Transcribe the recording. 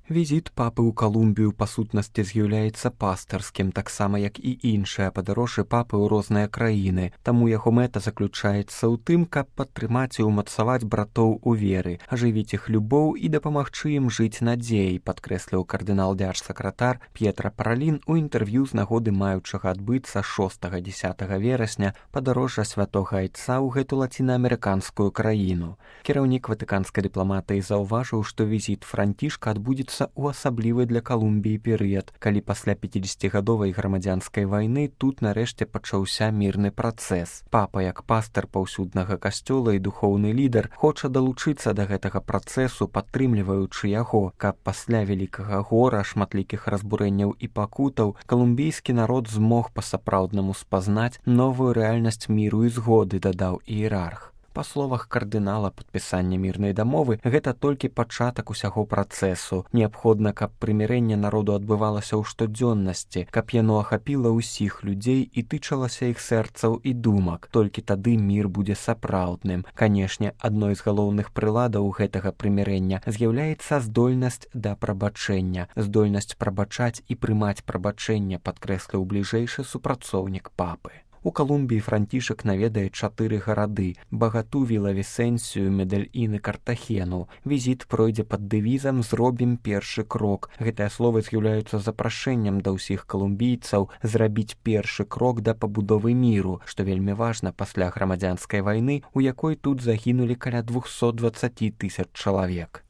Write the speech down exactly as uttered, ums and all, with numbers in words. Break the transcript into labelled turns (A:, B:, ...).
A: Візіт папы ў Калумбію па сутнасці з'яўляецца пастарскім, таксама як і іншыя падарожжы папы ў розныя краіны. Таму яго мэта заключаецца ў тым, каб падтрымаць і ўмацаваць братоў у веры, ажывіць іх любоў і дапамагчы ім жыць надзеяй, падкрэсліў кардынал дзяржсакратар П'етра Паралін у інтэрв'ю з нагоды маючага адбыцца шостага-дзесятага верасня падарожжа святога айца ў гэту лацінаамерыканскую краіну. Кіраўнік ватыканскай дыпламатыі заўважыў, што візіт Францішка адбудзецца у асаблівы для Калумбіі перыяд, калі пасля пяцідзесяцігадовай грамадзянскай вайны тут нарэшце пачаўся мірны працэс. Папа, як пастар паўсюднага касцёла і духоўны лідар, хоча далучыцца да гэтага працэсу, падтрымліваючы яго, каб пасля вялікага гора, шматлікіх разбурэнняў і пакутаў, калумбійскі народ змог па-сапраўднаму спазнаць новую рэальнасць міру і згоды, дадаў іерарх. Па словах кардынала, падпісанне мірнай дамовы – гэта толькі пачатак усяго працэсу. Неабходна, каб прымірэнне народу адбывалася ў штодзённасці, каб яно ахапіла ўсіх людзей і тычалася іх сэрцаў і думак. Толькі тады мір будзе сапраўдным. Канешне, адной з галоўных прыладаў гэтага прымірэння з'яўляецца здольнасць да прабачэння. Здольнасць прабачаць і прымаць прабачэнне, падкрэсліў бліжэйшы супрацоўнік папы. У Калумбіі Францішак наведае чатыры гарады – Багату, Віла-Вісенсію, Медэльін і Картахену. Візіт пройдзе пад дэвізам «Зробім першы крок». Гэтыя словы з'яўляюцца запрашэннем да ўсіх калумбійцаў зрабіць першы крок да пабудовы міру, што вельмі важна пасля грамадзянскай вайны, у якой тут загінулі каля двухсот дваццаці тысяч чалавек.